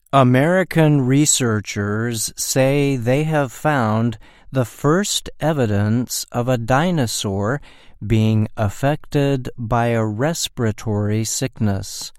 American researchers say they have found the first evidence of a dinosaur being affected by a respiratory sickness.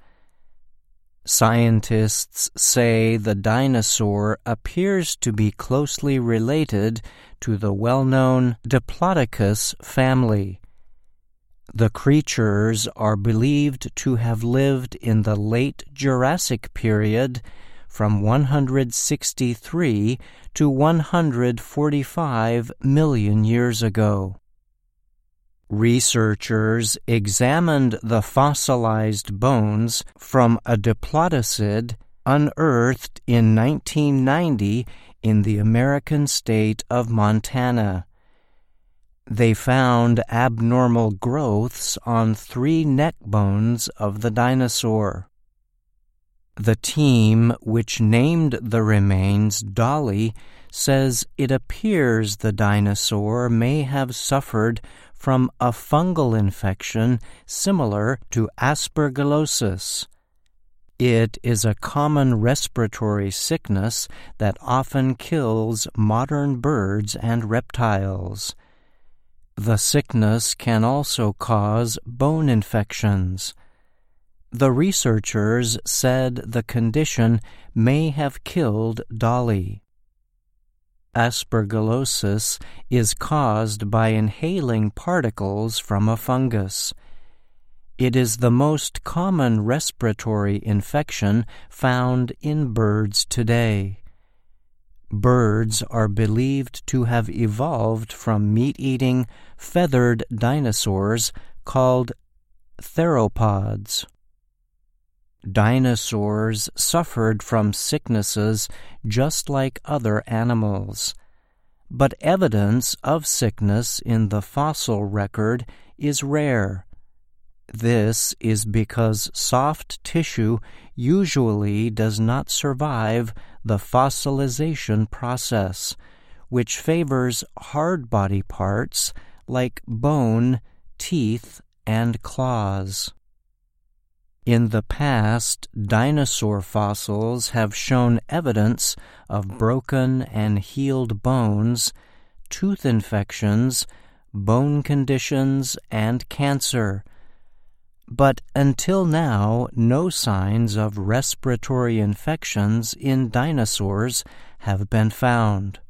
Scientists say the dinosaur appears to be closely related to the well-known Diplodocus family. The creatures are believed to have lived in the late Jurassic period from 163 to 145 million years ago. Researchers examined the fossilized bones from a diplodocid unearthed in 1990 in the American state of Montana. They found abnormal growths on 3 neck bones of the dinosaur. The team, which named the remains Dolly, says it appears the dinosaur may have suffered from a fungal infection similar to aspergillosis. It is a common respiratory sickness that often kills modern birds and reptiles. The sickness can also cause bone infections. The researchers said the condition may have killed Dolly. Aspergillosis is caused by inhaling particles from a fungus. It is the most common respiratory infection found in birds today. Birds are believed to have evolved from meat-eating, feathered dinosaurs called theropods. Dinosaurs suffered from sicknesses just like other animals, but evidence of sickness in the fossil record is rare. This is because soft tissue usually does not survive the fossilization process, which favors hard body parts like bone, teeth, and claws. In the past, dinosaur fossils have shown evidence of broken and healed bones, tooth infections, bone conditions, and cancer. But until now, no signs of respiratory infections in dinosaurs have been found.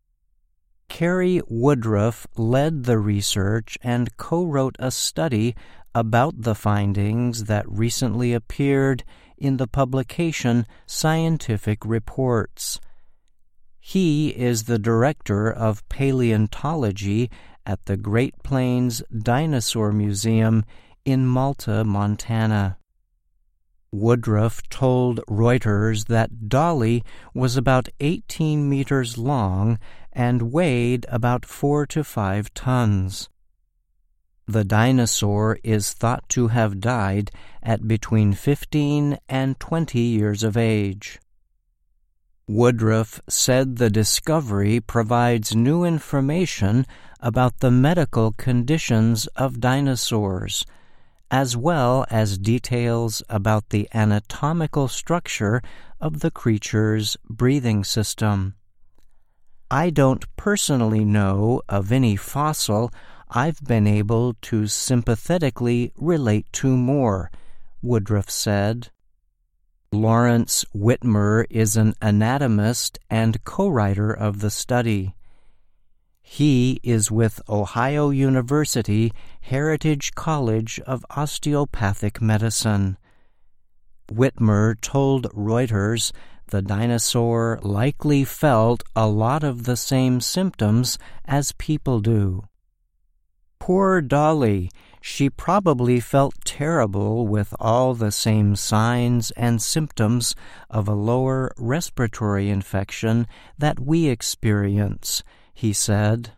Carrie Woodruff led the research and co-wrote a study about the findings that recently appeared in the publication Scientific Reports. He is the director of paleontology at the Great Plains Dinosaur Museum in Malta, Montana. Woodruff told Reuters that Dolly was about 18 meters long and weighed about 4 to 5 tons. The dinosaur is thought to have died at between 15 and 20 years of age. Woodruff said the discovery provides new information about the medical conditions of dinosaurs, as well as details about the anatomical structure of the creature's breathing system. I don't personally know of any fossil I've been able to sympathetically relate to more, Woodruff said. Lawrence Whitmer is an anatomist and co-writer of the study. He is with Ohio University Heritage College of Osteopathic Medicine. Whitmer told Reuters the dinosaur likely felt a lot of the same symptoms as people do. Poor Dolly, she probably felt terrible with all the same signs and symptoms of a lower respiratory infection that we experience, he said.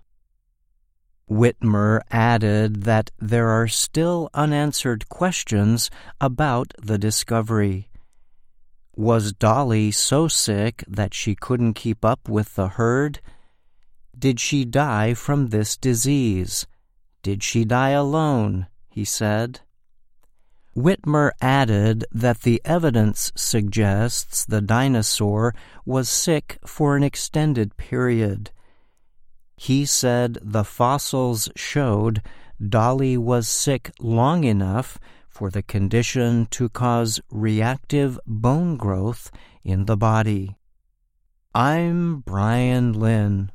Whitmer added that there are still unanswered questions about the discovery. Was Dolly so sick that she couldn't keep up with the herd? Did she die from this disease? Did she die alone? He said. Whitmer added that the evidence suggests the dinosaur was sick for an extended period. He said the fossils showed Dolly was sick long enough for the condition to cause reactive bone growth in the body. I'm Brian Lynn.